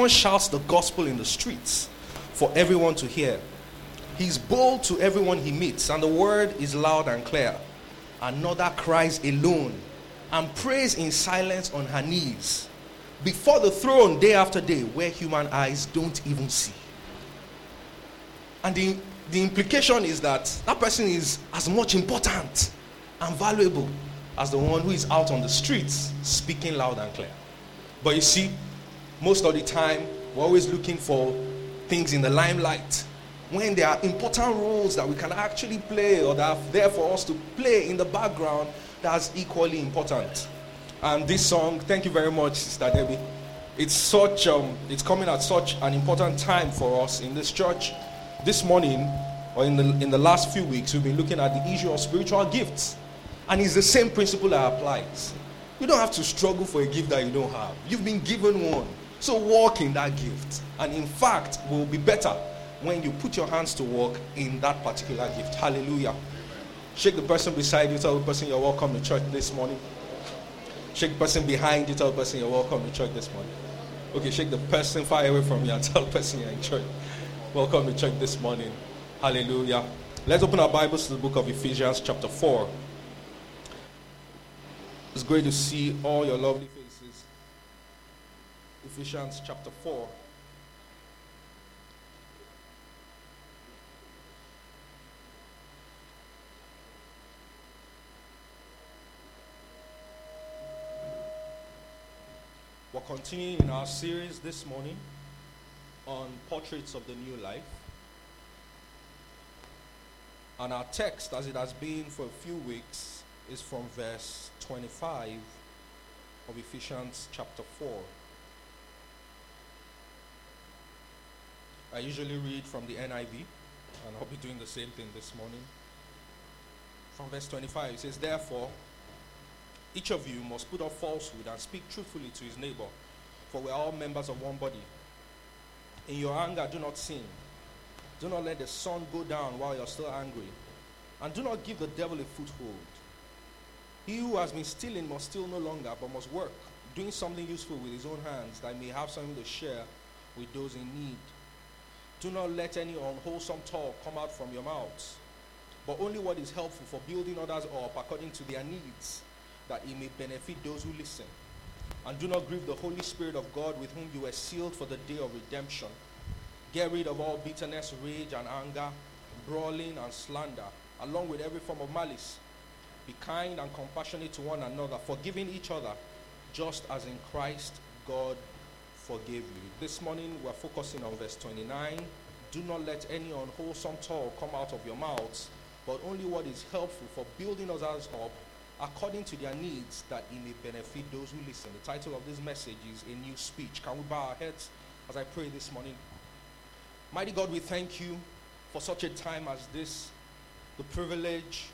everyone shouts the gospel in the streets for everyone to hear. He's bold to everyone he meets, and the word is loud and clear. Another cries alone and prays in silence on her knees before the throne day after day, where human eyes don't even see. And the implication is that person is as much important and valuable as the one who is out on the streets speaking loud and clear. But you see, most of the time, we're always looking for things in the limelight, when there are important roles that we can actually play or that are there for us to play in the background that's equally important. And this song, thank you very much, Sister Debbie. It's coming at such an important time for us in this church. This morning, or in the last few weeks, we've been looking at the issue of spiritual gifts. And it's the same principle that applies. You don't have to struggle for a gift that you don't have. You've been given one. So walk in that gift. And in fact, it will be better when you put your hands to work in that particular gift. Hallelujah. Shake the person beside you, tell the person you're welcome to church this morning. Shake the person behind you, tell the person you're welcome to church this morning. Okay, shake the person far away from you and tell the person you're in church. Welcome to church this morning. Hallelujah. Let's open our Bibles to the book of Ephesians chapter 4. It's great to see all your lovely faces. Ephesians chapter 4. We're continuing in our series this morning on portraits of the new life. And our text, as it has been for a few weeks, is from verse 25 of Ephesians chapter 4. I usually read from the NIV, and I'll be doing the same thing this morning. From verse 25, it says, "Therefore, each of you must put off falsehood and speak truthfully to his neighbor, for we are all members of one body. In your anger, do not sin. Do not let the sun go down while you're still angry. And do not give the devil a foothold. He who has been stealing must steal no longer, but must work, doing something useful with his own hands, that he may have something to share with those in need. Do not let any unwholesome talk come out from your mouths, but only what is helpful for building others up according to their needs, that it may benefit those who listen. And do not grieve the Holy Spirit of God, with whom you were sealed for the day of redemption. Get rid of all bitterness, rage, and anger, brawling and slander, along with every form of malice. Be kind and compassionate to one another, forgiving each other, just as in Christ God forgave you." This morning we're focusing on verse 29. "Do not let any unwholesome talk come out of your mouths, but only what is helpful for building others up according to their needs, that it may benefit those who listen." The title of this message is "A New Speech." Can we bow our heads as I pray this morning? Mighty God, we thank you for such a time as this, the privilege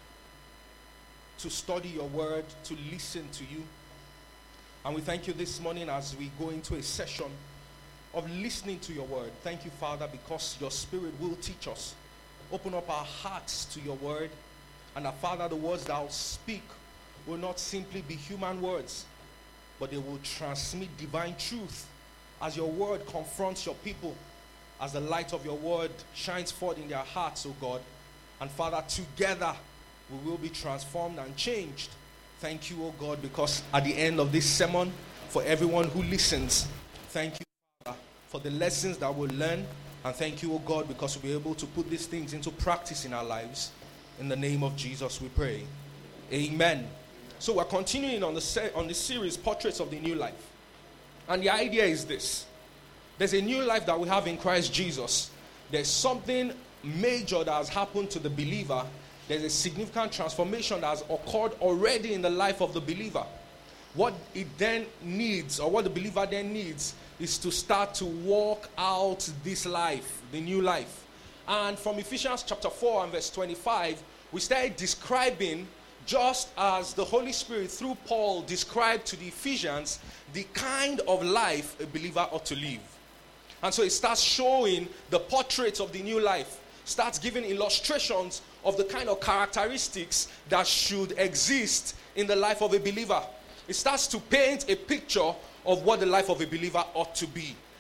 to study your word, to listen to you. And we thank you this morning as we go into a session of listening to your word. Thank you, Father, because your Spirit will teach us. Open up our hearts to your word, and that, Father, the words that I'll speak will not simply be human words, but they will transmit divine truth as your word confronts your people, as the light of your word shines forth in their hearts, O God. And Father, together we will be transformed and changed. Thank you, O God, because at the end of this sermon, for everyone who listens, thank you, Father, for the lessons that we'll learn. And thank you, O God, because we'll be able to put these things into practice in our lives. In the name of Jesus we pray. Amen. So we're continuing on this series, Portraits of the New Life. And the idea is this. There's a new life that we have in Christ Jesus. There's something major that has happened to the believer. There's a significant transformation that has occurred already in the life of the believer. What it then needs, or what the believer then needs, is to start to walk out this life, the new life. And from Ephesians chapter 4 and verse 25, we started describing, just as the Holy Spirit through Paul described to the Ephesians, the kind of life a believer ought to live. And so it starts showing the portraits of the new life, starts giving illustrations of the kind of characteristics that should exist in the life of a believer. It starts to paint a picture of what the life of a believer ought to be.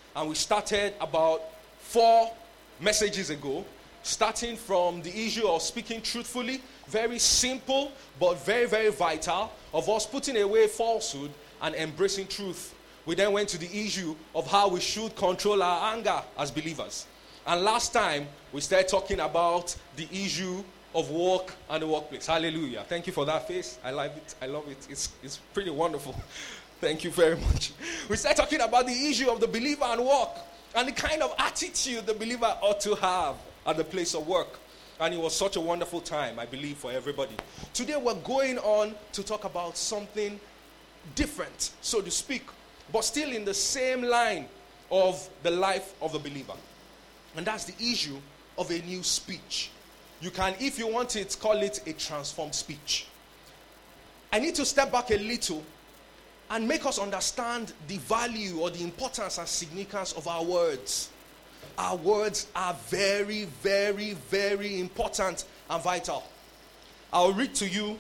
And we started about 4 messages ago, starting from the issue of speaking truthfully, very simple but very, very vital, of us putting away falsehood and embracing truth. We then went to the issue of how we should control our anger as believers. And last time, we started talking about the issue of work and the workplace. Hallelujah. Thank you for that face. I love it. I love it. It's pretty wonderful. Thank you very much. We started talking about the issue of the believer and work and the kind of attitude the believer ought to have at the place of work. And it was such a wonderful time, I believe, for everybody. Today we're going on to talk about something different, so to speak, but still in the same line of the life of the believer. And that's the issue of a new speech. You can, if you want it, call it a transformed speech. I need to step back a little and make us understand the value or the importance and significance of our words. Our words are very, very, very important and vital. I'll read to you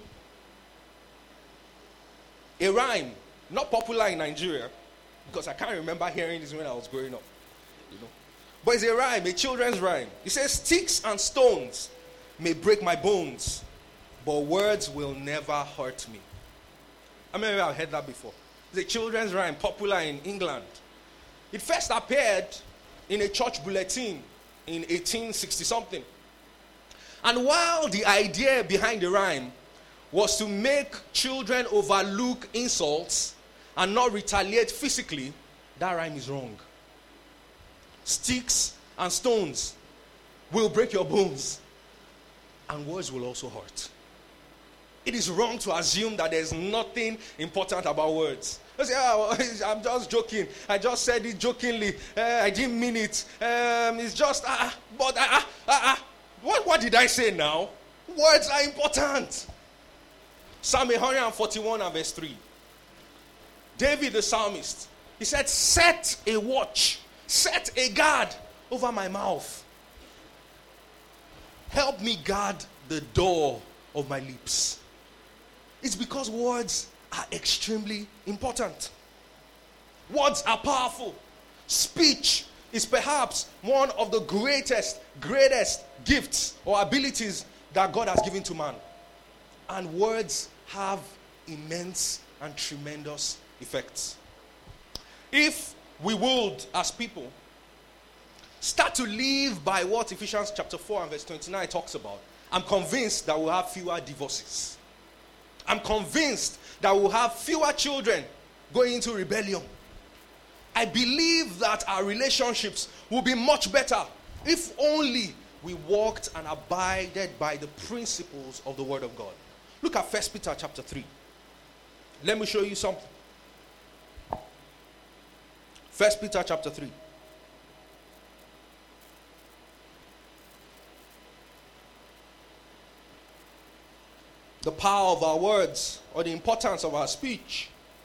a rhyme, not popular in Nigeria, because I can't remember hearing this when I was growing up. But it's a rhyme, a children's rhyme. It says, "Sticks and stones may break my bones, but words will never hurt me." I mean, I've heard that before. It's a children's rhyme, popular in England. It first appeared in a church bulletin in 1860-something. And while the idea behind the rhyme was to make children overlook insults and not retaliate physically, that rhyme is wrong. Sticks and stones will break your bones, and words will also hurt. It is wrong to assume that there's nothing important about words. You say, "Oh, I'm just joking. I just said it jokingly. I didn't mean it. It's just, What did I say now?" Words are important. Psalm 141 and verse 3. David the psalmist, he said, "Set a watch, set a guard over my mouth. Help me guard the door of my lips." It's because words are extremely important. Words are powerful. Speech is perhaps one of the greatest gifts or abilities that God has given to man. And words have immense and tremendous effects. If we would, as people, start to live by what Ephesians chapter 4 and verse 29 talks about, I'm convinced that we'll have fewer divorces. I'm convinced that we'll have fewer children going into rebellion. I believe that our relationships will be much better if only we walked and abided by the principles of the Word of God. Look at 1 Peter chapter 3. Let me show you something. 1 Peter chapter 3. The power of our words, or the importance of our speech.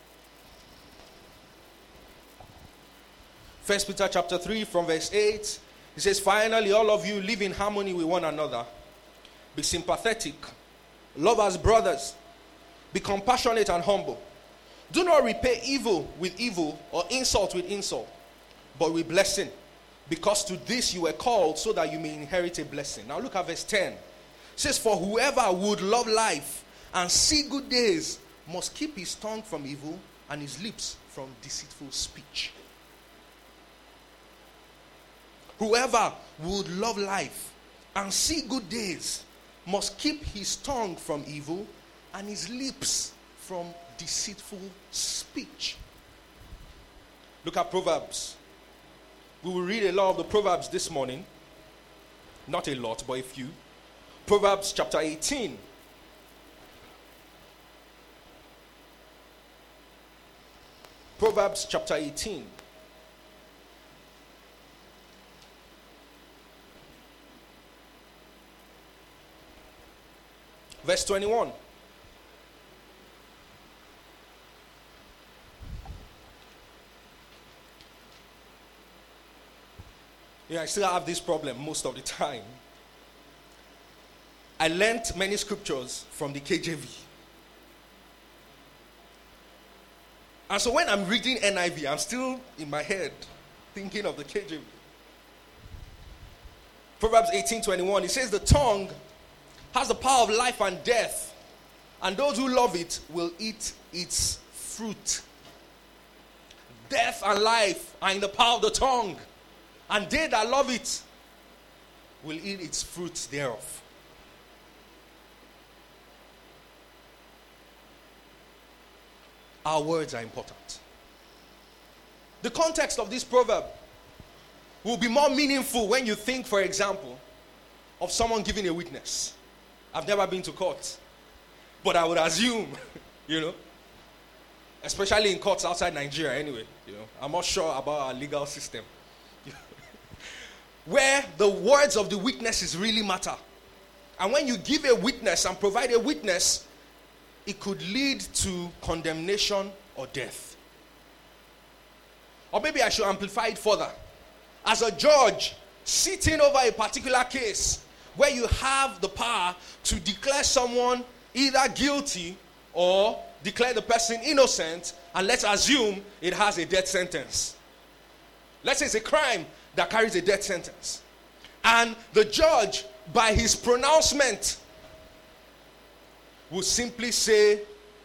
1 Peter chapter 3 from verse 8. It says, "Finally, all of you live in harmony with one another. Be sympathetic. Love as brothers. Be compassionate and humble. Do not repay evil with evil or insult with insult, but with blessing. Because to this you were called, so that you may inherit a blessing." Now look at verse 10. It says, "For whoever would love life and see good days must keep his tongue from evil and his lips from deceitful speech." Whoever would love life and see good days must keep his tongue from evil and his lips from deceitful speech. Look at Proverbs. We will read a lot of the Proverbs this morning. Not a lot, but a few. Proverbs chapter 18. Proverbs chapter 18. Verse 21. Yeah, I still have this problem most of the time. I learnt many scriptures from the KJV. And so when I'm reading NIV, I'm still in my head Thinking of the KJV. Proverbs 18:21, it says the tongue has the power of life and death, and those who love it will eat its fruit. Death and life are in the power of the tongue, and they that love it will eat its fruit thereof. Our words are important. The context of this proverb will be more meaningful when you think, for example, of someone giving a witness. I've never been to court, but I would assume, especially in courts outside Nigeria anyway, I'm not sure about our legal system, where the words of the witnesses really matter. And when you give a witness and provide a witness, it could lead to condemnation or death. Or maybe I should amplify it further. As a judge sitting over a particular case where you have the power to declare someone either guilty or declare the person innocent, and let's assume it has a death sentence. Let's say it's a crime that carries a death sentence. And the judge, by his pronouncement, will simply say,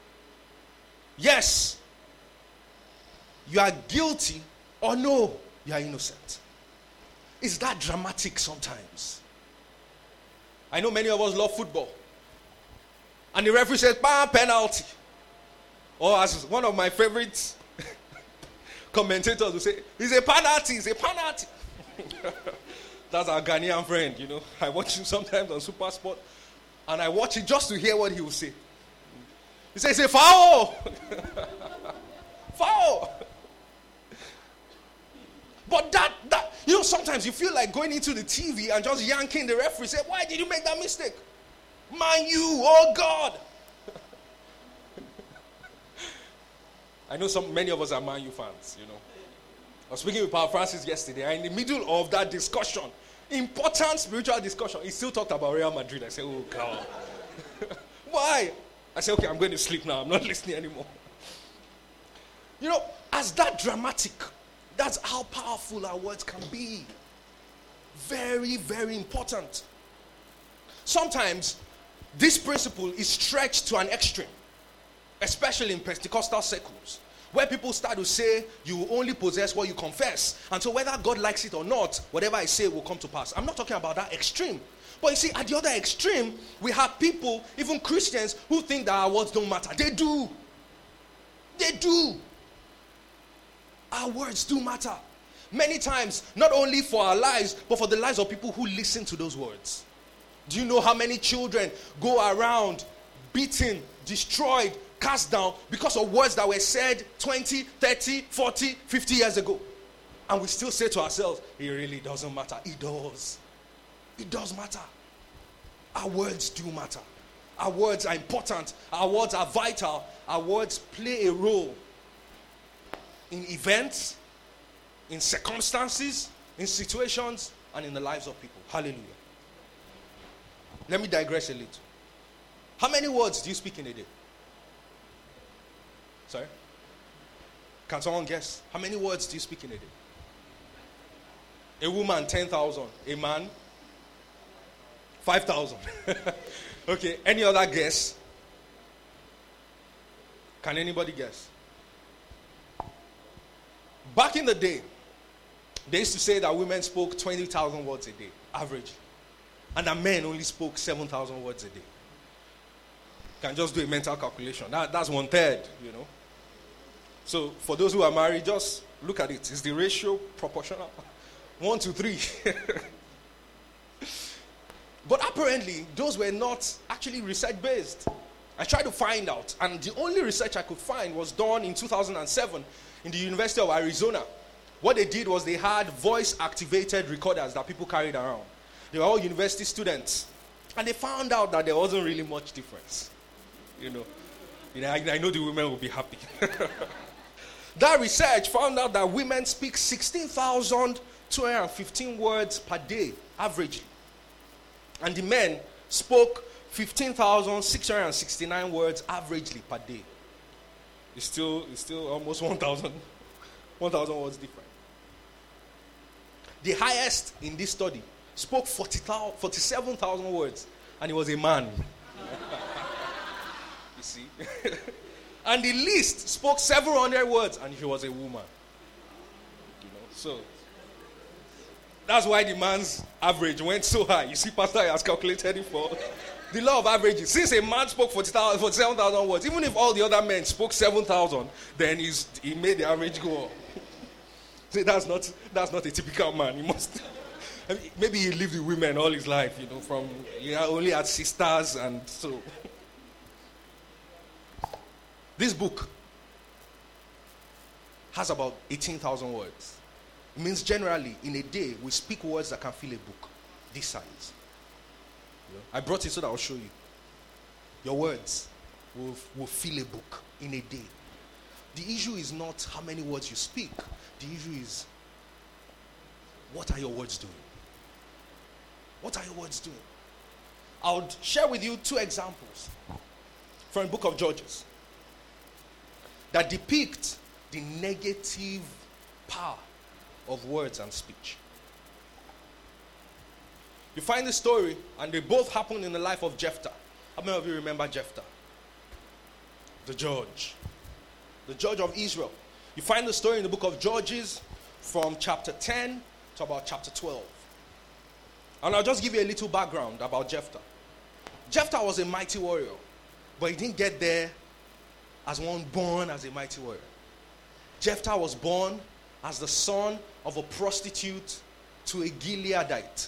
yes, you are guilty, or no, you are innocent. Is that dramatic sometimes? I know many of us love football. And the referee says, penalty. Or as one of my favorite commentators will say, it's a penalty, it's a penalty. That's our Ghanaian friend, I watch him sometimes on Super Sport. And I watch it just to hear what he will say. He says, it's a foul. Foul. But that, sometimes you feel like going into the TV and just yanking the referee. Say, why did you make that mistake? Man, you, oh God. I know many of us are Man U fans, I was speaking with Pastor Francis yesterday, and in the middle of that discussion, important spiritual discussion, he still talked about Real Madrid. I said, oh God. Why? I said, okay, I'm going to sleep now. I'm not listening anymore. As that dramatic, that's how powerful our words can be. Very, very important. Sometimes this principle is stretched to an extreme, especially in Pentecostal circles, where people start to say you will only possess what you confess. And so whether God likes it or not, whatever I say will come to pass. I'm not talking about that extreme. But you see, at the other extreme, we have people, even Christians, who think that our words don't matter. They do. They do. Our words do matter. Many times, not only for our lives, but for the lives of people who listen to those words. Do you know how many children go around beaten, destroyed, cast down because of words that were said 20, 30, 40, 50 years ago? And we still say to ourselves, it really doesn't matter. It does. It does matter. Our words do matter. Our words are important. Our words are vital. Our words play a role in events, in circumstances, in situations, and in the lives of people. Hallelujah. Let me digress a little. How many words do you speak in a day? Sorry? Can someone guess? How many words do you speak in a day? A woman, 10,000. A man, 5,000. Okay, any other guess? Can anybody guess? Back in the day, they used to say that women spoke 20,000 words a day, average. And that men only spoke 7,000 words a day. Can just do a mental calculation. That's 1/3, So for those who are married, just look at it. Is the ratio proportional? 1 to 3. But apparently, those were not actually research-based. I tried to find out, and the only research I could find was done in 2007 in the University of Arizona. What they did was they had voice-activated recorders that people carried around. They were all university students. And they found out that there wasn't really much difference. I know the women will be happy. That research found out that women speak 16,215 words per day, averagely. And the men spoke 15,669 words averagely per day. It's still almost 1,000 words different. The highest in this study spoke 47,000 words, and he was a man. You see? And the least spoke several hundred words, and she was a woman. So that's why the man's average went so high. You see, Pastor has calculated it for the law of averages. Since a man spoke 47,000 words, even if all the other men spoke 7,000, then he made the average go up. See, that's not a typical man. He must. Maybe he lived with women all his life, only had sisters, and so. This book has about 18,000 words. It means generally, in a day, we speak words that can fill a book this size. I brought it so that I'll show you. Your words will fill a book in a day. The issue is not how many words you speak. The issue is, what are your words doing? What are your words doing? I'll share with you 2 examples from the book of Judges that depict the negative power of words and speech. You find the story, and they both happened in the life of Jephthah. How many of you remember Jephthah? The judge of Israel. You find the story in the book of Judges from chapter 10 to about chapter 12. And I'll just give you a little background about Jephthah. Jephthah was a mighty warrior, but he didn't get there as one born as a mighty warrior. Jephthah was born as the son of a prostitute to a Gileadite.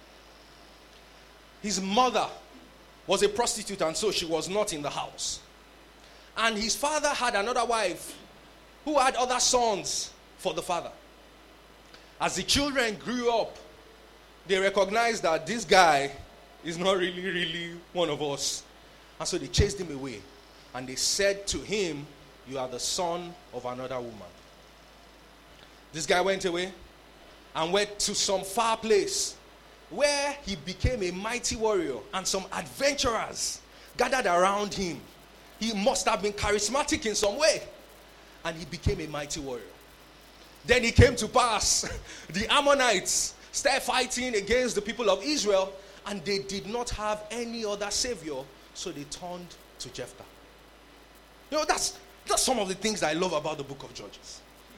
His mother was a prostitute, and so she was not in the house. And his father had another wife who had other sons for the father. As the children grew up, they recognized that this guy is not really one of us. And so they chased him away. And they said to him, "You are the son of another woman." This guy went away and went to some far place where he became a mighty warrior, and some adventurers gathered around him. He must have been charismatic in some way, and he became a mighty warrior. Then it came to pass, the Ammonites started fighting against the people of Israel, and they did not have any other savior, so they turned to Jephthah. That's some of the things that I love about the book of Judges.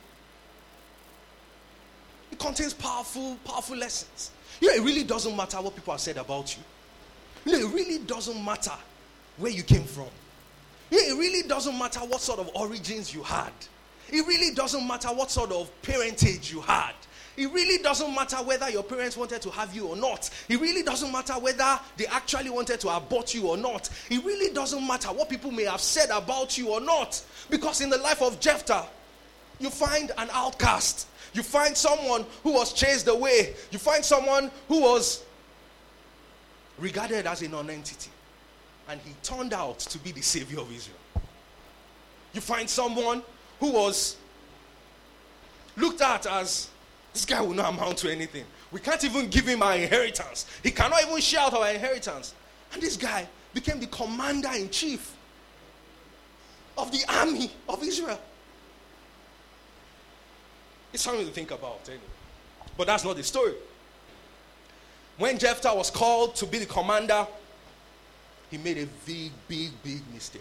It contains powerful lessons. It really doesn't matter what people have said about you. It really doesn't matter where you came from. It really doesn't matter what sort of origins you had. It really doesn't matter what sort of parentage you had. It really doesn't matter whether your parents wanted to have you or not. It really doesn't matter whether they actually wanted to abort you or not. It really doesn't matter what people may have said about you or not. Because in the life of Jephthah, you find an outcast. You find someone who was chased away. You find someone who was regarded as a non-entity. And he turned out to be the savior of Israel. You find someone who was looked at as, this guy will not amount to anything. We can't even give him our inheritance. He cannot even share out our inheritance. And this guy became the commander-in-chief of the army of Israel. It's something to think about anyway. But that's not the story. When Jephthah was called to be the commander, he made a big mistake.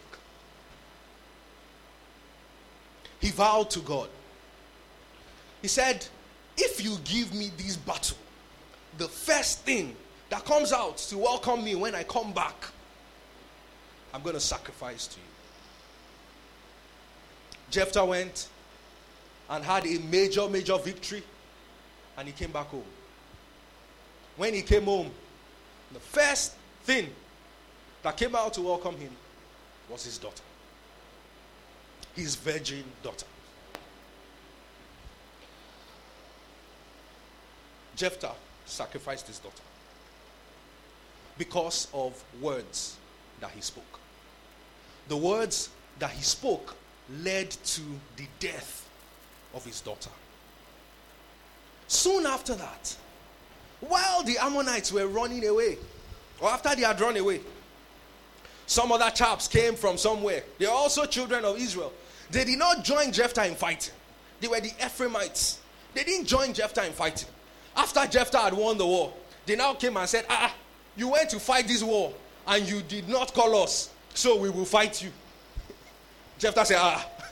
He vowed to God. He said, "If you give me this battle, the first thing that comes out to welcome me when I come back, I'm going to sacrifice to you." Jephthah went and had a major victory, and he came back home. When he came home, the first thing that came out to welcome him was his daughter. His virgin daughter. Jephthah sacrificed his daughter because of words that he spoke. The words that he spoke led to the death of his daughter. Soon after that, while the Ammonites were running away, or after they had run away, some other chaps came from somewhere. They are also children of Israel. They did not join Jephthah in fighting. They were the Ephraimites. They didn't join Jephthah in fighting. After Jephthah had won the war, they now came and said, you went to fight this war and you did not call us, so we will fight you. Jephthah said,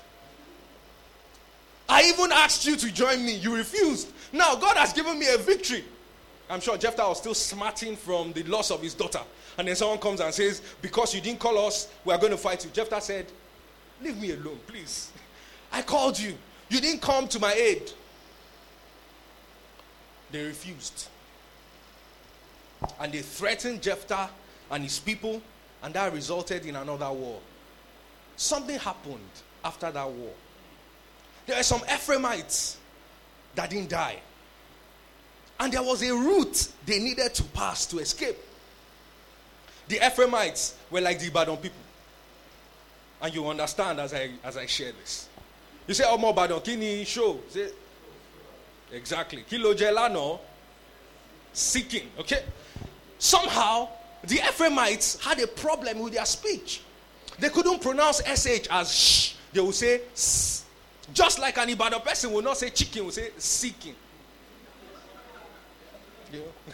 I even asked you to join me. You refused. Now God has given me a victory. I'm sure Jephthah was still smarting from the loss of his daughter. And then someone comes and says, because you didn't call us, we are going to fight you. Jephthah said, leave me alone, please. I called you. You didn't come to my aid. They refused. And they threatened Jephthah and his people, and that resulted in another war. Something happened after that war. There were some Ephraimites that didn't die. And there was a route they needed to pass to escape. The Ephraimites were like the Ibadan people. And you understand as I share this. You say, Omo Ibadan, kini show. Say, exactly. Kilo jelano, seeking. Okay? Somehow, the Ephraimites had a problem with their speech. They couldn't pronounce SH as sh. They would say s. Just like an Ibadan person will not say chicken, will say seeking. You know?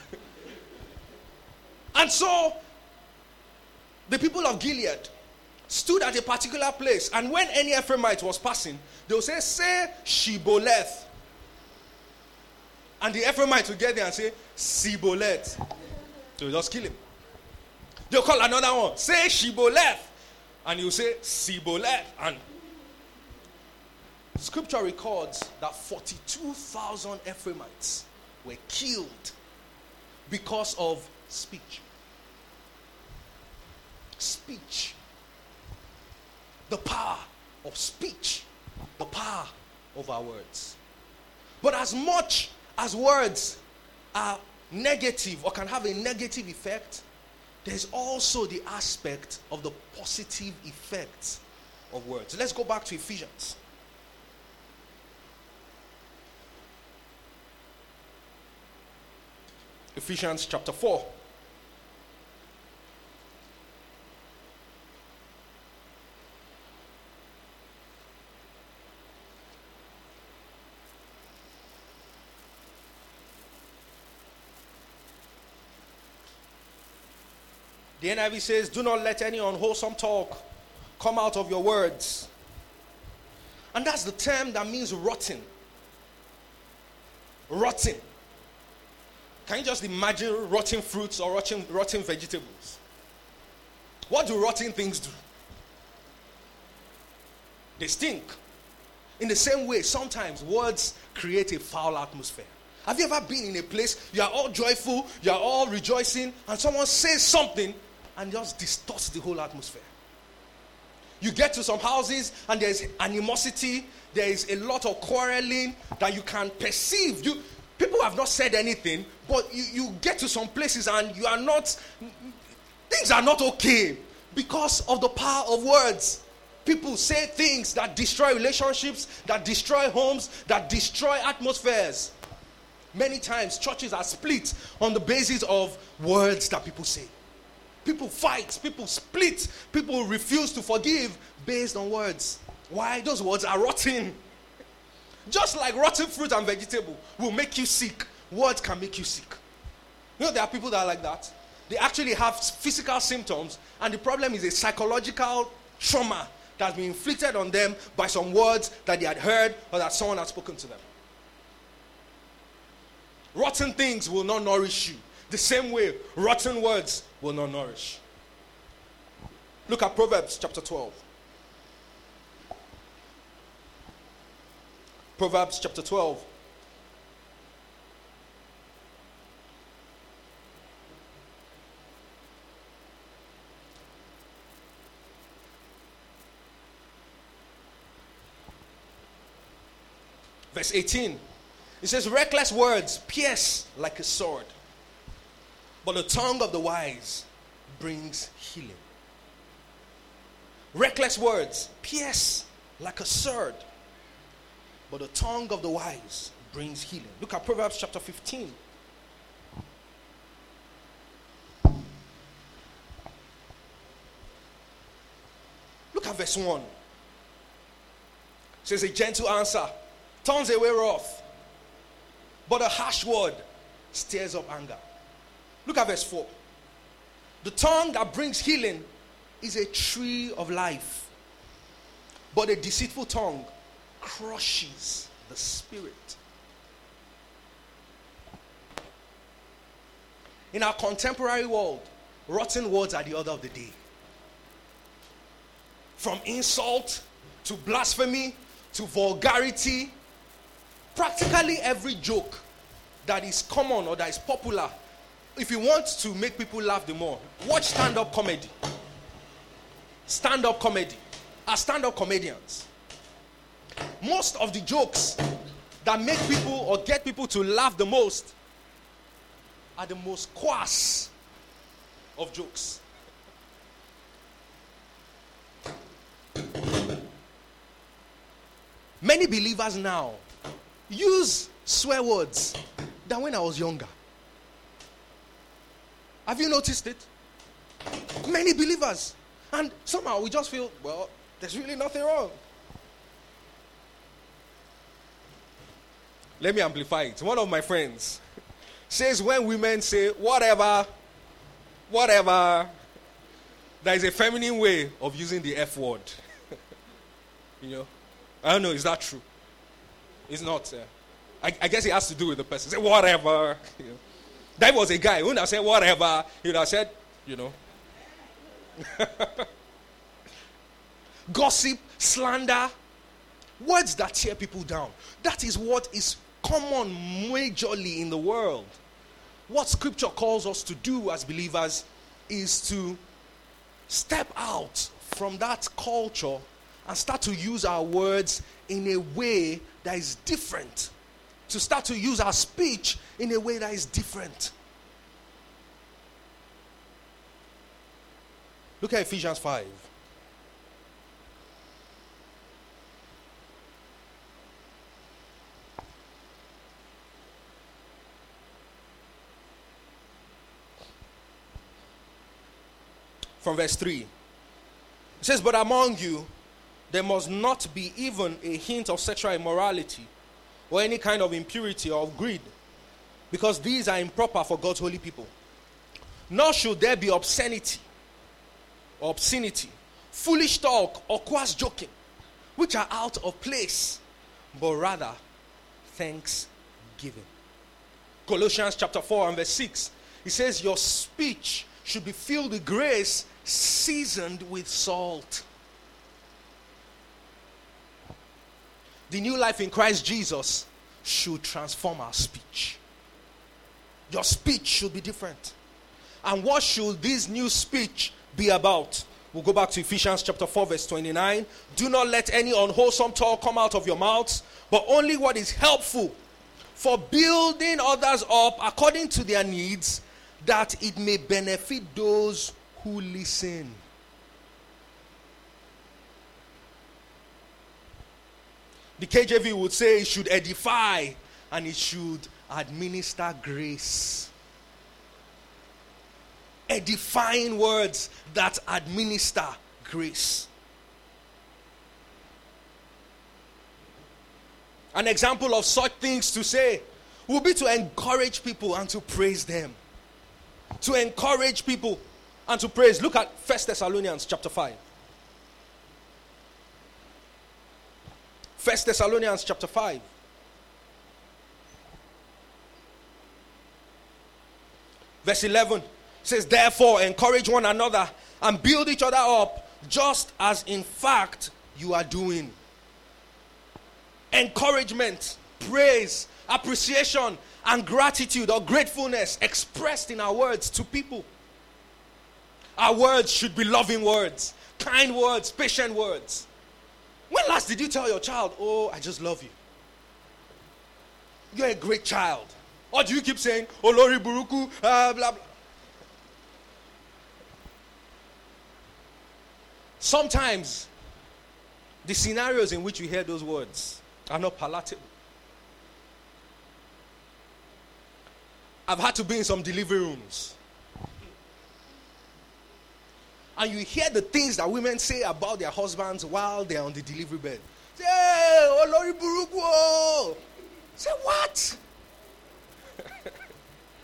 And so, the people of Gilead stood at a particular place, and when any Ephraimite was passing, they would say Shiboleth. And the Ephraimite would get there and say, Siboleth. So just kill him. They'll call another one, say Shiboleth. And you say Siboleth. And scripture records that 42,000 Ephraimites were killed because of speech. Speech. The power of speech. The power of our words. But as much as words are negative or can have a negative effect, there's also the aspect of the positive effects of words. Let's go back to Ephesians. Ephesians chapter 4. The NIV says, do not let any unwholesome talk come out of your words. And that's the term that means rotten. Rotten. Can you just imagine rotten fruits or rotten vegetables? What do rotten things do? They stink. In the same way, sometimes words create a foul atmosphere. Have you ever been in a place, you are all joyful, you are all rejoicing, and someone says something and just distorts the whole atmosphere? You get to some houses and there's animosity, there is a lot of quarreling that you can perceive. People have not said anything, but you get to some places and things are not okay because of the power of words. People say things that destroy relationships, that destroy homes, that destroy atmospheres. Many times churches are split on the basis of words that people say. People fight, people split, people refuse to forgive based on words. Why? Those words are rotten. Just like rotten fruit and vegetable will make you sick, words can make you sick. You know, there are people that are like that. They actually have physical symptoms, and the problem is a psychological trauma that's been inflicted on them by some words that they had heard or that someone had spoken to them. Rotten things will not nourish you. The same way, rotten words will not nourish. Look at Proverbs chapter 12. Proverbs chapter 12. Verse 18. It says, reckless words pierce like a sword, but the tongue of the wise brings healing. Reckless words pierce like a sword, but the tongue of the wise brings healing. Look at Proverbs chapter 15. Look at verse 1. It says, a gentle answer turns away wrath, but a harsh word stirs up anger. Look at verse 4. The tongue that brings healing is a tree of life, but a deceitful tongue crushes the spirit. In our contemporary world, rotten words are the order of the day. From insult to blasphemy to vulgarity, practically every joke that is common or that is popular, if you want to make people laugh the more, watch stand-up comedy. Stand-up comedy. As stand-up comedians, most of the jokes that make people or get people to laugh the most are the most coarse of jokes. Many believers now use swear words than when I was younger. Have you noticed it? Many believers. And somehow we just feel, well, there's really nothing wrong. Let me amplify it. One of my friends says when women say whatever, there is a feminine way of using the F word. I don't know, is that true? It's not. I guess it has to do with the person. Say whatever. That was a guy who would have said whatever. He would have said, Gossip, slander, words that tear people down. That is what is common majorly in the world. What scripture calls us to do as believers is to step out from that culture and start to use our words in a way that is different. To start to use our speech in a way that is different. Look at Ephesians 5. From verse 3. It says, but among you, there must not be even a hint of sexual immorality or any kind of impurity or of greed, because these are improper for God's holy people. Nor should there be obscenity, foolish talk, or coarse joking, which are out of place, but rather thanksgiving. Colossians chapter 4 and verse 6, it says, your speech should be filled with grace, seasoned with salt. The new life in Christ Jesus should transform our speech. Your speech should be different. And what should this new speech be about? We'll go back to Ephesians chapter 4 verse 29. Do not let any unwholesome talk come out of your mouths, but only what is helpful for building others up according to their needs, that it may benefit those who listen. The KJV would say it should edify and it should administer grace. Edifying words that administer grace. An example of such things to say will be to encourage people and to praise them. To encourage people and to praise. Look at 1 Thessalonians chapter 5. 1 Thessalonians chapter 5. Verse 11 says, therefore encourage one another and build each other up, just as in fact you are doing. Encouragement, praise, appreciation, and gratitude or gratefulness expressed in our words to people. Our words should be loving words, kind words, patient words. When last did you tell your child, oh, I just love you? You're a great child. Or do you keep saying, oh, Lori Buruku, blah, blah. Sometimes, the scenarios in which you hear those words are not palatable. I've had to be in some delivery rooms. And you hear the things that women say about their husbands while they're on the delivery bed. Say, hey, Olori Buruku. Say, what?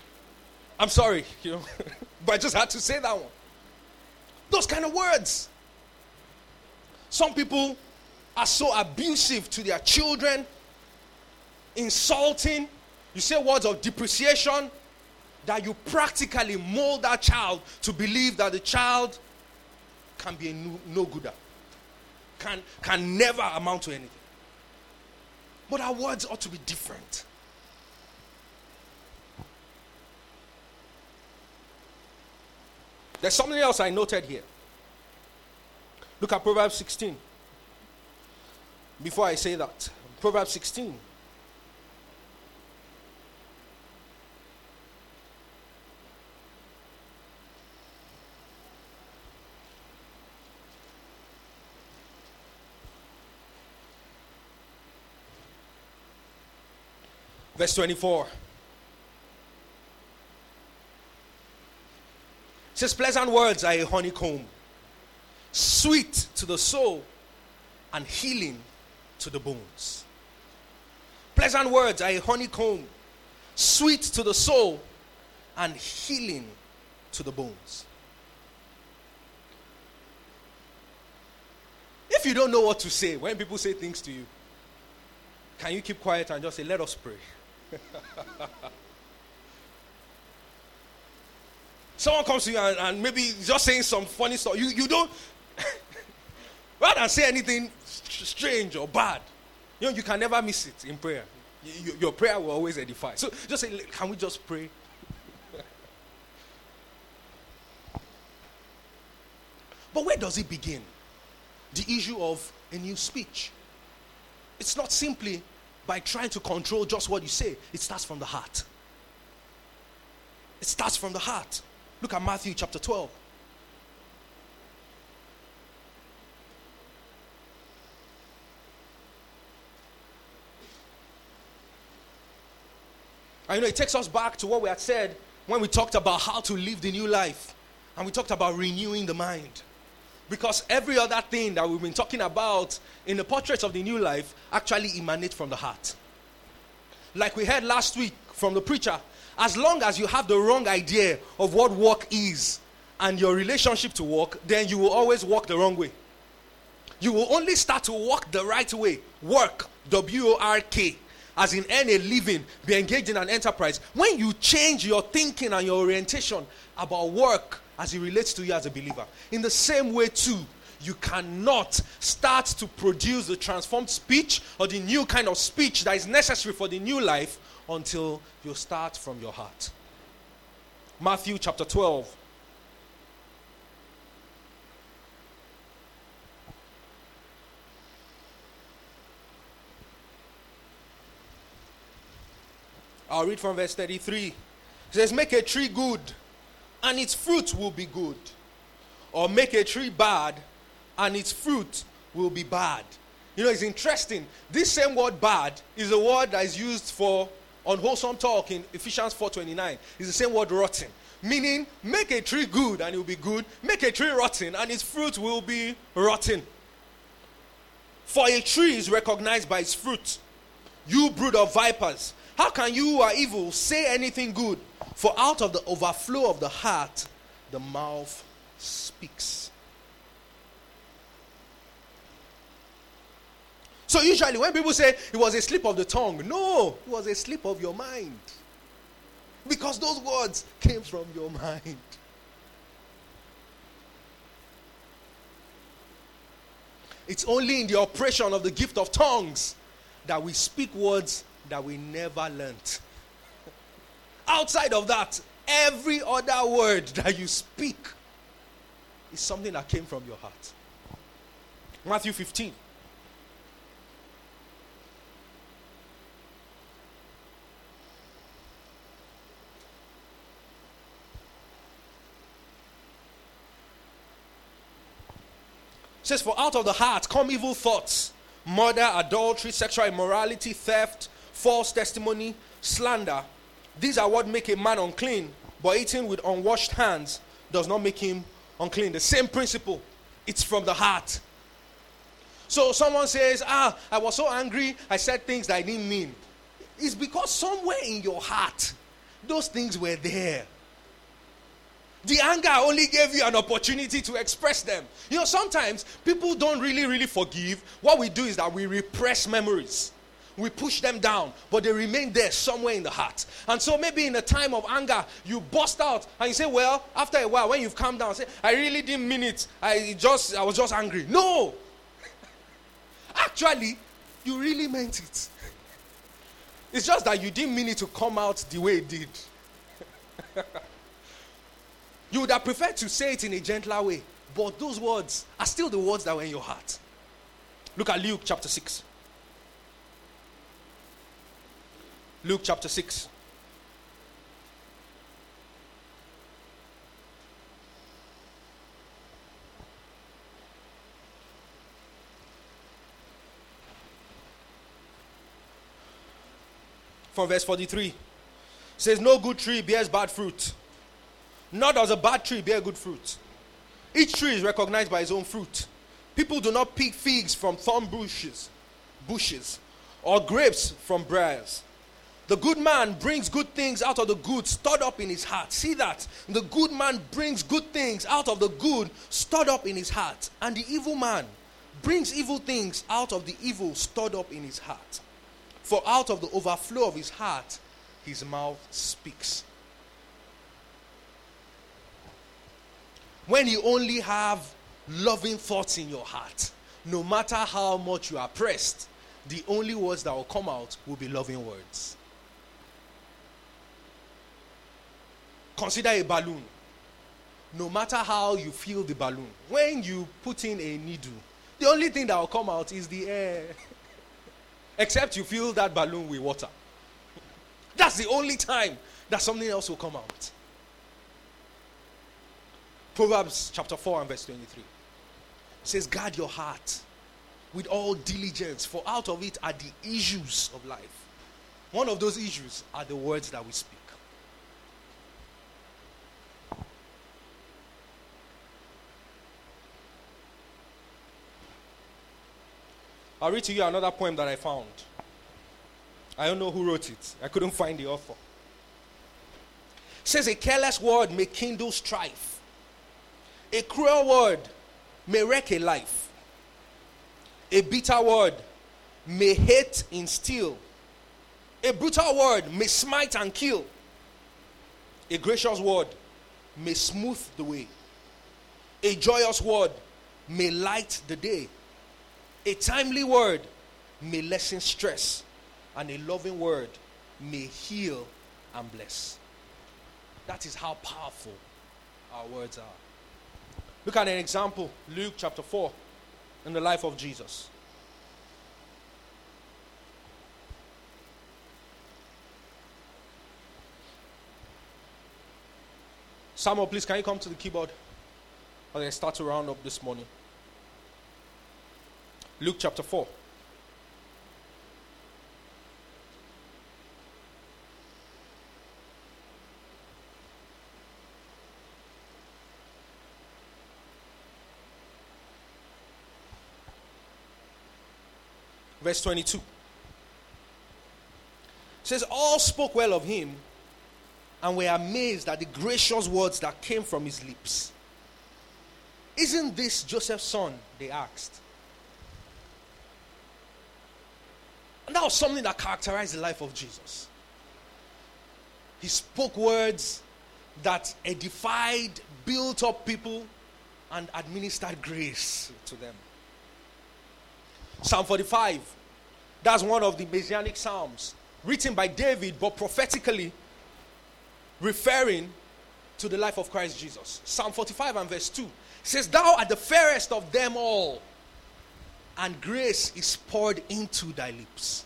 I'm sorry, but I just had to say that one. Those kind of words. Some people are so abusive to their children, insulting. You say words of depreciation that you practically mold that child to believe that the child can be a no-gooder, can never amount to anything. But our words ought to be different. There's something else I noted here. Look at Proverbs 16. Before I say that, Proverbs 16. Verse 24. It says, pleasant words are a honeycomb, sweet to the soul and healing to the bones. Pleasant words are a honeycomb, sweet to the soul and healing to the bones. If you don't know what to say when people say things to you, can you keep quiet and just say, let us pray? Someone comes to you and maybe just saying some funny stuff. You don't, rather than say anything strange or bad, you can never miss it in prayer. Your prayer will always edify. So just say, can we just pray? But where does it begin? The issue of a new speech. It's not simply by trying to control just what you say. It starts from the heart. It starts from the heart. Look at Matthew chapter 12. And it takes us back to what we had said when we talked about how to live the new life. And we talked about renewing the mind. Because every other thing that we've been talking about in the portraits of the new life actually emanate from the heart. Like we heard last week from the preacher, as long as you have the wrong idea of what work is and your relationship to work, then you will always walk the wrong way. You will only start to walk the right way. Work, W-O-R-K, as in earn a living, be engaged in an enterprise. When you change your thinking and your orientation about work as it relates to you as a believer, in the same way too, you cannot start to produce the transformed speech or the new kind of speech that is necessary for the new life until you start from your heart. Matthew chapter 12. I'll read from verse 33. It says, make a tree good, and its fruit will be good. Or make a tree bad, and its fruit will be bad. It's interesting. This same word bad is a word that is used for unwholesome talk in Ephesians 4:29. It's the same word rotten. Meaning, make a tree good and it will be good. Make a tree rotten and its fruit will be rotten. For a tree is recognized by its fruit. You brood of vipers, how can you who are evil say anything good? For out of the overflow of the heart, the mouth speaks. So usually when people say it was a slip of the tongue, no, it was a slip of your mind. Because those words came from your mind. It's only in the operation of the gift of tongues that we speak words that we never learnt. Outside of that, every other word that you speak is something that came from your heart. Matthew 15. It says, for out of the heart come evil thoughts, murder, adultery, sexual immorality, theft, false testimony, slander. These are what make a man unclean, but eating with unwashed hands does not make him unclean. The same principle. It's from the heart. So someone says, I was so angry, I said things that I didn't mean. It's because somewhere in your heart, those things were there. The anger only gave you an opportunity to express them. Sometimes people don't really forgive. What we do is that we repress memories. We push them down, but they remain there somewhere in the heart. And so maybe in a time of anger, you burst out and you say, well, after a while, when you've calmed down, say, I really didn't mean it. I was just angry. No! Actually, you really meant it. It's just that you didn't mean it to come out the way it did. You would have preferred to say it in a gentler way, but those words are still the words that were in your heart. Look at Luke chapter 6. Luke chapter 6. From verse 43. It says, no good tree bears bad fruit. Nor does a bad tree bear good fruit. Each tree is recognized by its own fruit. People do not pick figs from thorn bushes, or grapes from briars. The good man brings good things out of the good stored up in his heart. See that? The good man brings good things out of the good stored up in his heart. And the evil man brings evil things out of the evil stored up in his heart. For out of the overflow of his heart, his mouth speaks. When you only have loving thoughts in your heart, no matter how much you are pressed, the only words that will come out will be loving words. Consider a balloon. No matter how you feel the balloon, when you put in a needle, the only thing that will come out is the air. Except you fill that balloon with water. That's the only time that something else will come out. Proverbs chapter 4 and verse 23 says, guard your heart with all diligence, for out of it are the issues of life. One of those issues are the words that we speak. I'll read to you another poem that I found. I don't know who wrote it. I couldn't find the author. It says, a careless word may kindle strife. A cruel word may wreck a life. A bitter word may hate instill. A brutal word may smite and kill. A gracious word may smooth the way. A joyous word may light the day. A timely word may lessen stress. And a loving word may heal and bless. That is how powerful our words are. Look at an example, Luke chapter 4, in the life of Jesus. Samuel, please, can you come to the keyboard as I start to round up this morning? Luke chapter 4. Verse 22. It says, all spoke well of him and were amazed at the gracious words that came from his lips. Isn't this Joseph's son? They asked. And that was something that characterized the life of Jesus. He spoke words that edified, built up people, and administered grace to them. Psalm 45, that's one of the Messianic Psalms, written by David, but prophetically referring to the life of Christ Jesus. Psalm 45 and verse 2 says, thou art the fairest of them all, and grace is poured into thy lips.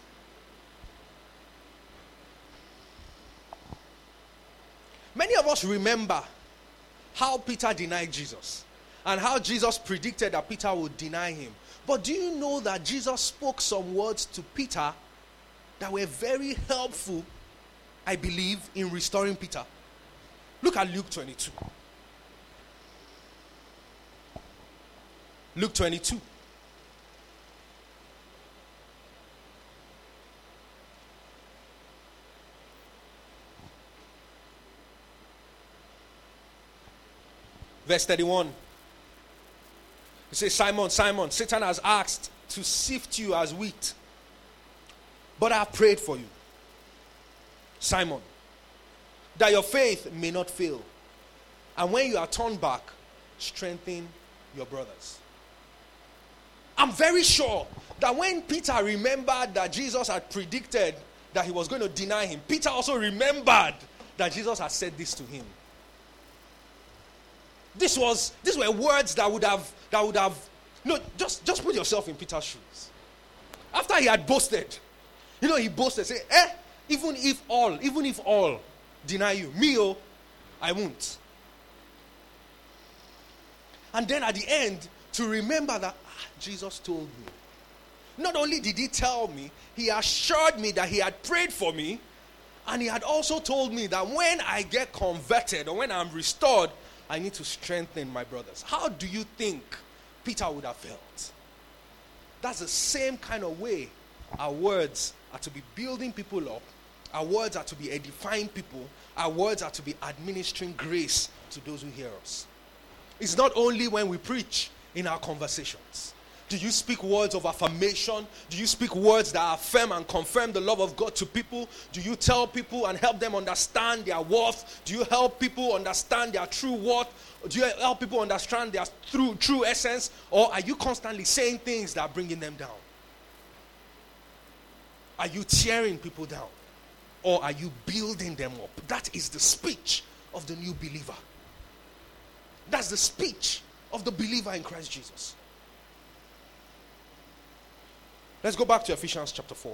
Many of us remember how Peter denied Jesus, and how Jesus predicted that Peter would deny him. But do you know that Jesus spoke some words to Peter that were very helpful, I believe, in restoring Peter? Look at Luke 22. Luke 22. Verse 31. It says, Simon, Simon, Satan has asked to sift you as wheat, but I have prayed for you, Simon, that your faith may not fail. And when you are turned back, strengthen your brothers. I'm very sure that when Peter remembered that Jesus had predicted that he was going to deny him, Peter also remembered that Jesus had said this to him. These were words that would have just put yourself in Peter's shoes. After he had boasted, he boasted, say, even if all deny you, I won't. And then at the end, to remember that Jesus told me. Not only did he tell me, he assured me that he had prayed for me, and he had also told me that when I get converted or when I'm restored, I need to strengthen my brothers. How do you think Peter would have felt? That's the same kind of way our words are to be building people up. Our words are to be edifying people. Our words are to be administering grace to those who hear us. It's not only when we preach in our conversations. Do you speak words of affirmation? Do you speak words that affirm and confirm the love of God to people? Do you tell people and help them understand their worth? Do you help people understand their true worth? Do you help people understand their true essence? Or are you constantly saying things that are bringing them down? Are you tearing people down? Or are you building them up? That is the speech of the new believer. That's the speech of the believer in Christ Jesus. Let's go back to Ephesians chapter 4.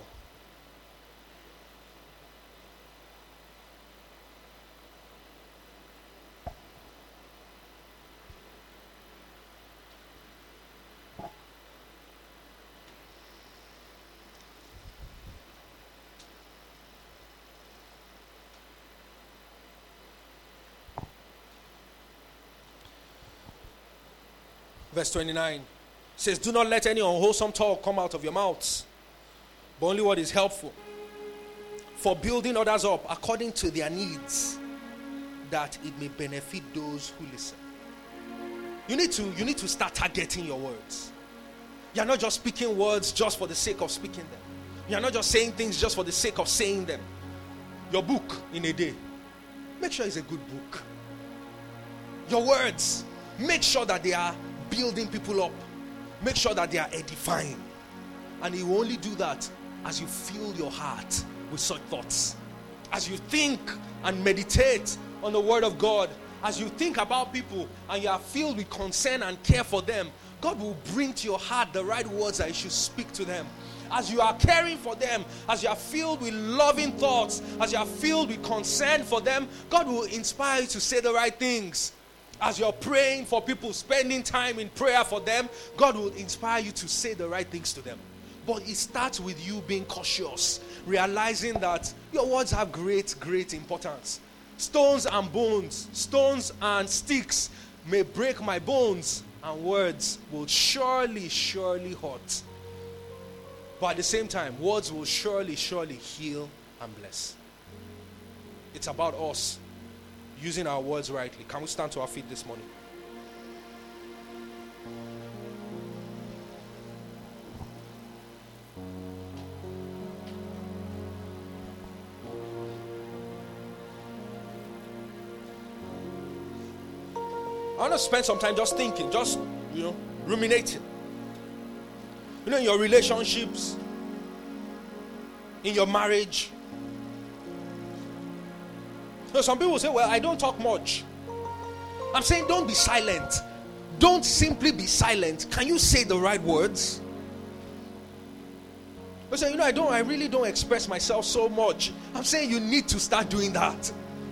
Verse 29 says, do not let any unwholesome talk come out of your mouths, but only what is helpful for building others up according to their needs, that it may benefit those who listen. You need to start targeting your words. You're not just speaking words just for the sake of speaking them. You're not just saying things just for the sake of saying them. Your book in a day, make sure it's a good book. Your words, make sure that they are building people up. Make sure that they are edifying. And you only do that as you fill your heart with such thoughts. As you think and meditate on the word of God, as you think about people and you are filled with concern and care for them, God will bring to your heart the right words that you should speak to them. As you are caring for them, as you are filled with loving thoughts, as you are filled with concern for them, God will inspire you to say the right things. As you're praying for people, spending time in prayer for them, God will inspire you to say the right things to them. But it starts with you being cautious, realizing that your words have great importance. Stones and bones, stones and sticks may break my bones, and words will surely hurt. But at the same time, words will surely heal and bless. It's about us using our words rightly. Can we stand to our feet this morning? I want to spend some time just thinking, ruminating. In your relationships, in your marriage. Some people say, well, I don't talk much. I'm saying don't be silent. Don't simply be silent. Can you say the right words? I say, I really don't express myself so much. I'm saying you need to start doing that.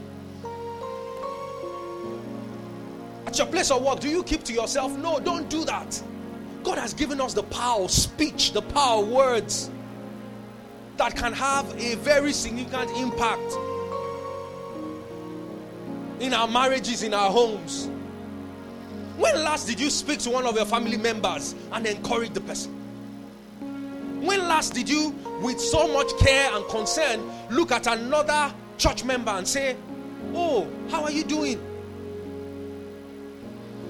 At your place of work, do you keep to yourself? No, don't do that. God has given us the power of speech, the power of words that can have a very significant impact in our marriages, in our homes. When last did you speak to one of your family members and encourage the person? When last did you, with so much care and concern, look at another church member and say, oh, how are you doing?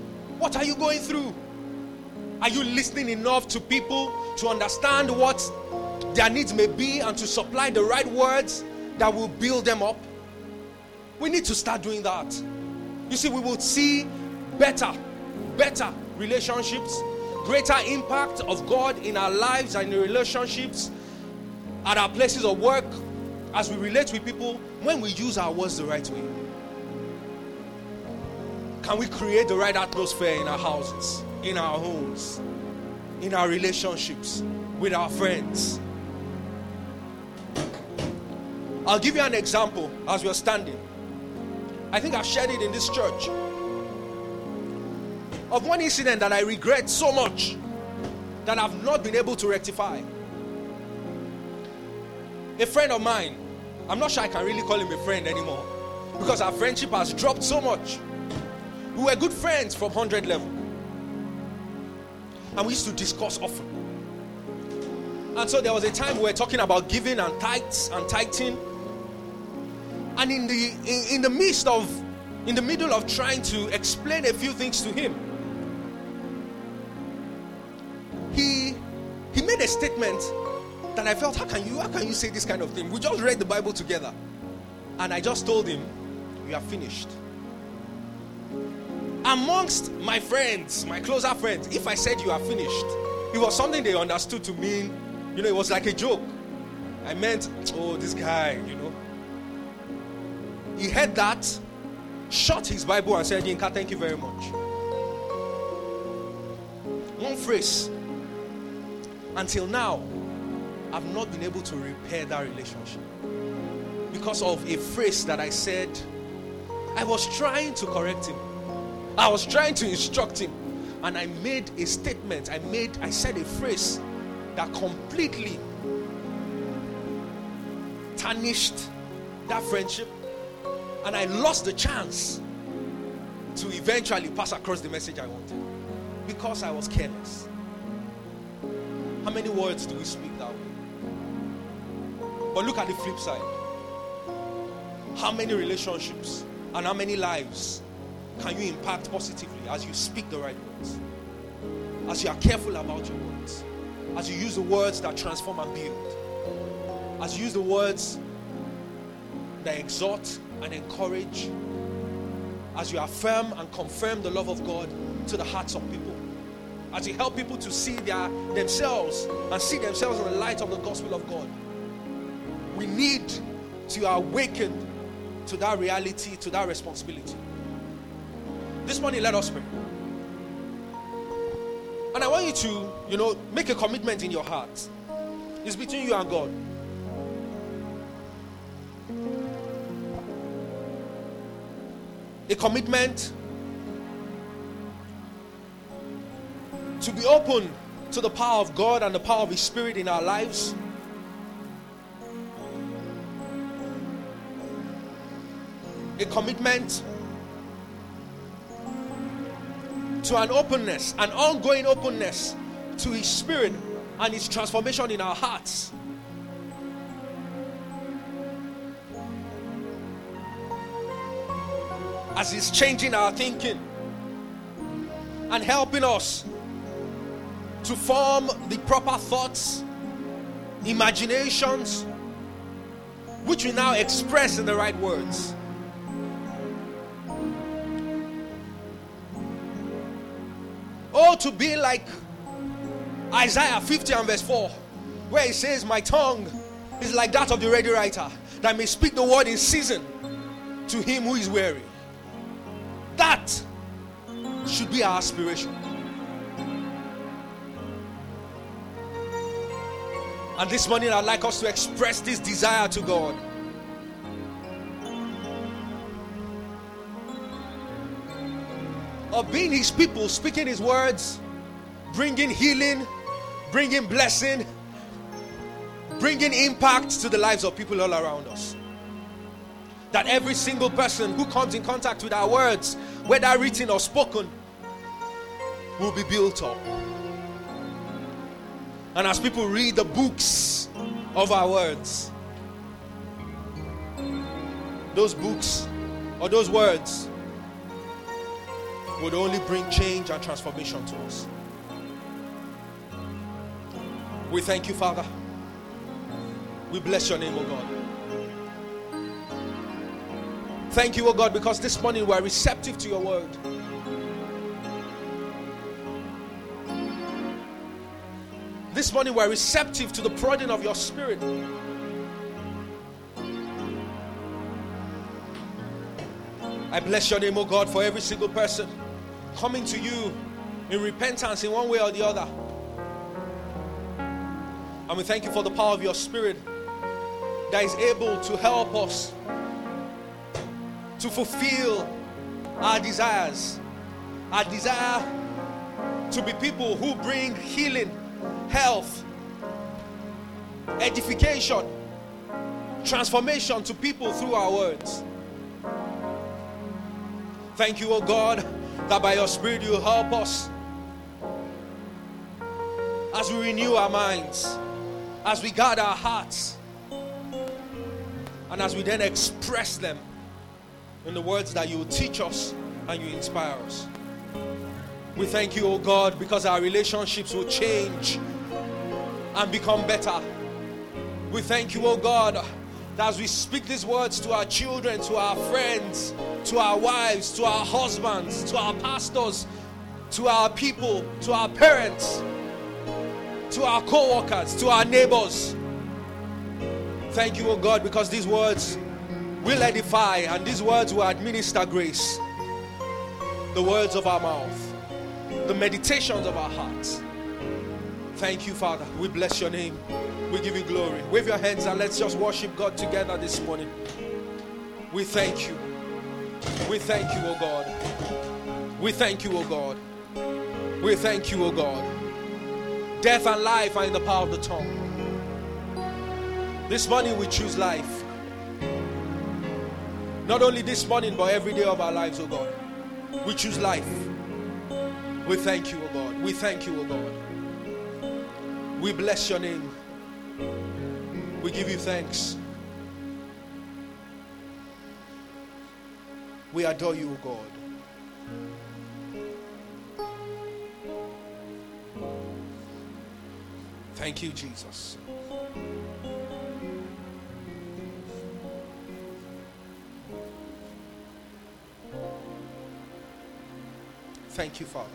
What are you going through? Are you listening enough to people to understand what their needs may be and to supply the right words that will build them up? We need to start doing that. You see, we will see better relationships, greater impact of God in our lives and in relationships, at our places of work, as we relate with people, when we use our words the right way. Can we create the right atmosphere in our houses, in our homes, in our relationships, with our friends? I'll give you an example as we're standing. I think I've shared it in this church, of one incident that I regret so much that I've not been able to rectify. A friend of mine, I'm not sure I can really call him a friend anymore because our friendship has dropped so much. We were good friends from 100 level, and we used to discuss often. And so there was a time we were talking about giving and tithes and tithing, and in the middle of trying to explain a few things to him, he made a statement that I felt, how can you say this kind of thing? We just read the Bible together, and I just told him, you are finished. Amongst my friends, my closer friends, if I said you are finished, it was something they understood to mean, it was like a joke. I meant, oh, this guy, He heard that, shut his Bible and said, Yinka, thank you very much. One phrase. Until now, I've not been able to repair that relationship because of a phrase that I said. I was trying to correct him. I was trying to instruct him, and I made a statement. I said a phrase that completely tarnished that friendship, and I lost the chance to eventually pass across the message I wanted because I was careless. How many words do we speak that way? But look at the flip side. How many relationships and how many lives can you impact positively as you speak the right words? As you are careful about your words. As you use the words that transform and build. As you use the words that exhort and encourage. As you affirm and confirm the love of God to the hearts of people. As you help people to see themselves and see themselves in the light of the gospel of God. We need to awaken to that reality, to that responsibility. This morning, let us pray. And I want you to, make a commitment in your heart. It's between you and God. A commitment to be open to the power of God and the power of His Spirit in our lives. A commitment to an openness, an ongoing openness to His Spirit and His transformation in our hearts. As He's changing our thinking and helping us to form the proper thoughts, imaginations, which we now express in the right words. Oh, to be like Isaiah 50 and verse 4, where it says, my tongue is like that of the ready writer, that may speak the word in season to him who is weary. That should be our aspiration. And this morning I'd like us to express this desire to God. Of being His people, speaking His words, bringing healing, bringing blessing, bringing impact to the lives of people all around us. That every single person who comes in contact with our words, whether written or spoken, will be built up. And as people read the books of our words, those books or those words would only bring change and transformation to us. We thank you, Father. We bless your name, O God. Thank you, O God, because this morning we are receptive to your word. This morning we are receptive to the prodding of your spirit. I bless your name, O God, for every single person coming to you in repentance in one way or the other. And we thank you for the power of your spirit that is able to help us to fulfill our desires. Our desire to be people who bring healing, health, edification, transformation to people through our words. Thank you, O God, that by your Spirit you help us as we renew our minds, as we guard our hearts, and as we then express them in the words that you teach us and you inspire us. We thank you, O God, because our relationships will change and become better. We thank you, O God, that as we speak these words to our children, to our friends, to our wives, to our husbands, to our pastors, to our people, to our parents, to our co-workers, to our neighbors. Thank you, O God, because these words will edify and these words will administer grace. The words of our mouth, the meditations of our hearts. Thank you, Father. We bless your name. We give you glory. Wave your hands and let's just worship God together this morning. We thank you. We thank you, O God. We thank you, O God. We thank you, O God. Death and life are in the power of the tongue. This morning we choose life. Not only this morning, but every day of our lives, O God. We choose life. We thank you, O God. We thank you, O God. We bless your name. We give you thanks. We adore you, O God. Thank you, Jesus. Thank you, Father.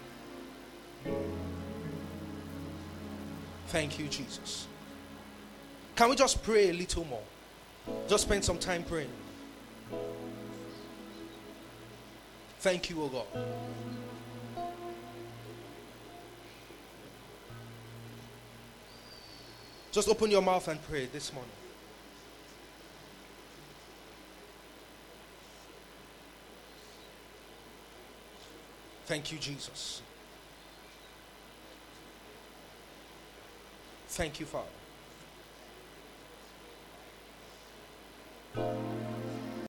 Thank you, Jesus. Can we just pray a little more? Just spend some time praying. Thank you, O God. Just open your mouth and pray this morning. Thank you, Jesus. Thank you, Father.